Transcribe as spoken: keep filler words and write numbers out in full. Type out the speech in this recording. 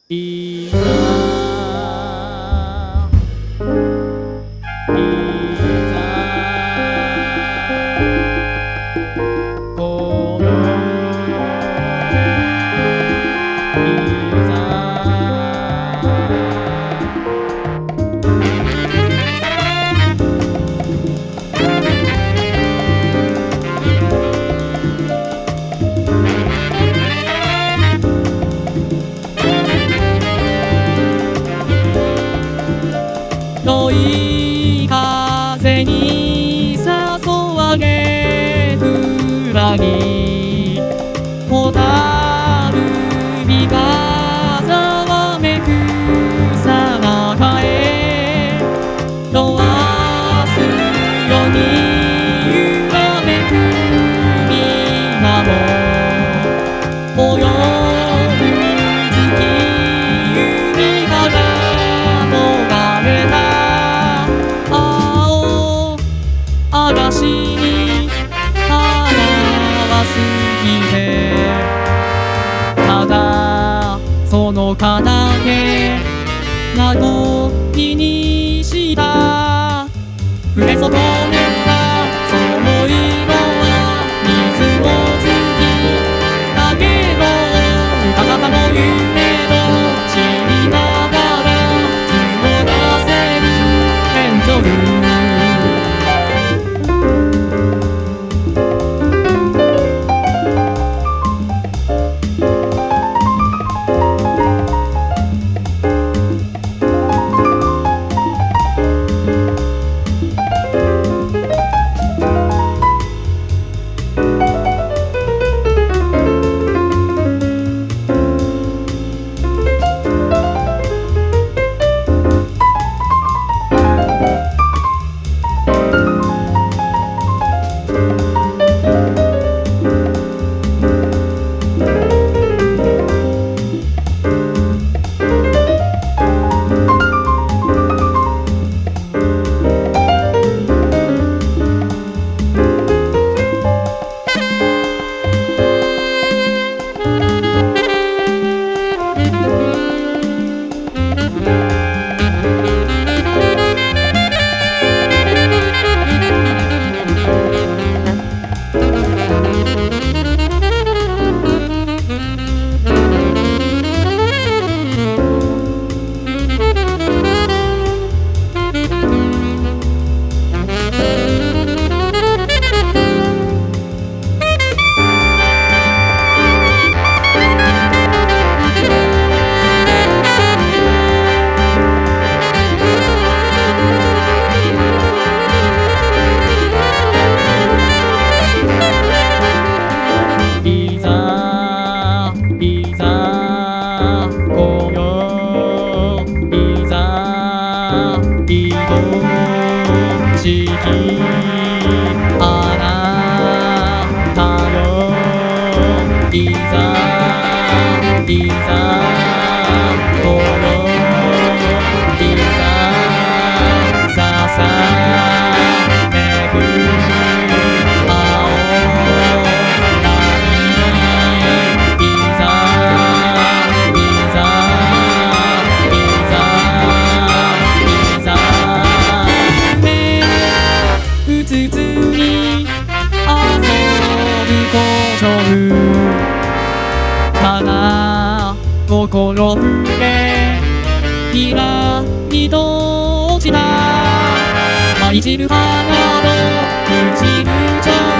いざいざこのいざ遠い風に誘われるらに蛍火がざわめくさなかへとわすように揺らめく皆も泳ぐ月海から逃れた嵐に花は過ぎてただその肩毛なごみにした触れ損ねたその色は水もつき影のうたたかの夢の知りながら積もらせるエンジョルあなたよいざいざこのいざささめく青波いざいざいざいざうつつに遊ぶ心ただ心触れひらりと落ちた舞い散る花の朽ちる蝶